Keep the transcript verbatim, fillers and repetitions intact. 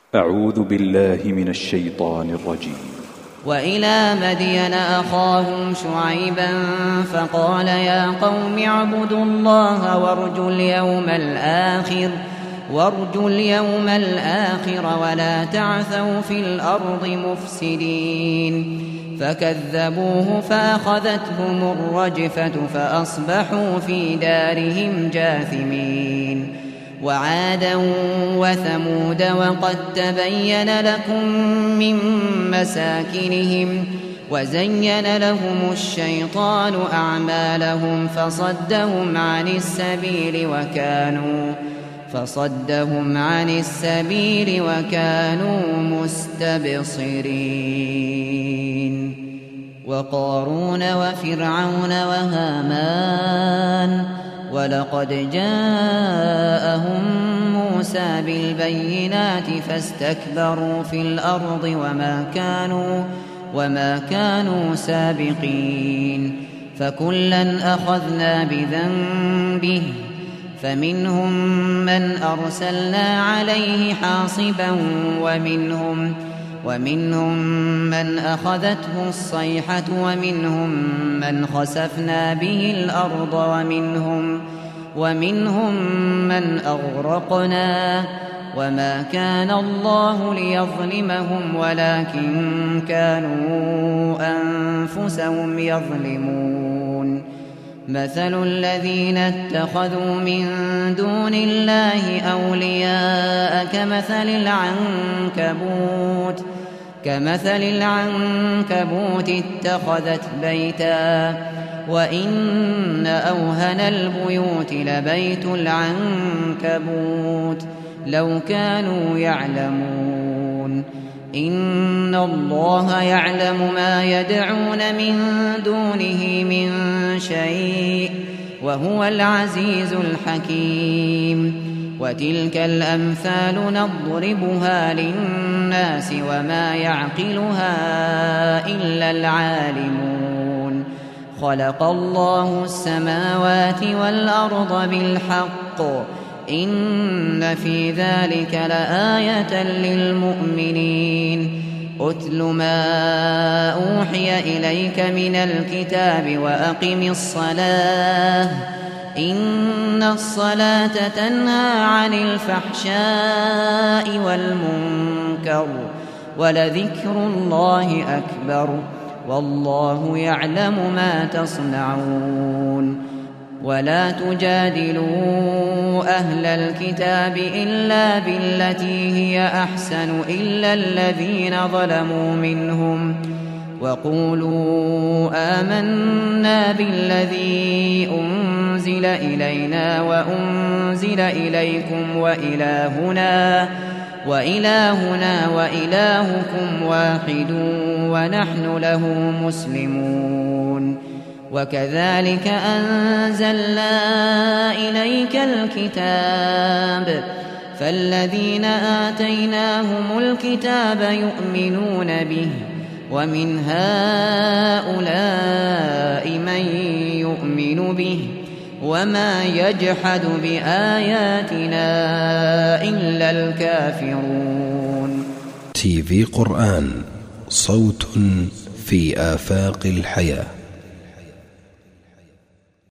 أعوذ بالله من الشيطان الرجيم. وإلى مدين أخاهم شعيبا فقال يا قوم اعبدوا الله وارجوا اليوم الآخر وارجوا اليوم الآخر ولا تعثوا في الأرض مفسدين فكذبوه فأخذتهم الرجفة فأصبحوا في دارهم جاثمين. وعادا وثمود وقد تبين لكم من مساكنهم وزين لهم الشيطان أعمالهم فصدهم عن السبيل وكانوا فصدهم عن السبيل وكانوا مستبصرين. وقارون وفرعون وهامان ولقد جاءهم موسى بالبينات فاستكبروا في الأرض وما كانوا وما كانوا سابقين. فكلا أخذنا بذنبه فمنهم من أرسلنا عليه حاصبا ومنهم ومنهم من أخذته الصيحة ومنهم من خسفنا به الأرض ومنهم ومنهم من أغرقنا وما كان الله ليظلمهم ولكن كانوا أنفسهم يظلمون. مثل الذين اتخذوا من دون الله أولياء كمثل العنكبوت كمثل العنكبوت اتخذت بيتا وإن أوهن البيوت لبيت العنكبوت لو كانوا يعلمون. إن الله يعلم ما يدعون من دونه من شيء وهو العزيز الحكيم. وتلك الأمثال نضربها للناس وما يعقلها إلا العالمون. خلق الله السماوات والأرض بالحق إن في ذلك لآية للمؤمنين. أتل ما أوحي إليك من الكتاب وأقم الصلاة إن الصلاة تنهى عن الفحشاء والمنكر ولذكر الله أكبر والله يعلم ما تصنعون. ولا تجادلوا أهل الكتاب إلا بالتي هي أحسن إلا الذين ظلموا منهم وقولوا آمنا بالذي أنزل إلينا وأنزل إليكم وإلهنا وإلهنا وإلهكم واحد ونحن له مسلمون. وكذلك أنزلنا إليك الكتاب فالذين آتيناهم الكتاب يؤمنون به ومن هؤلاء من يؤمن به وما يجحد بآياتنا إلا الكافرون. تي في قرآن، صوت في آفاق الحياة.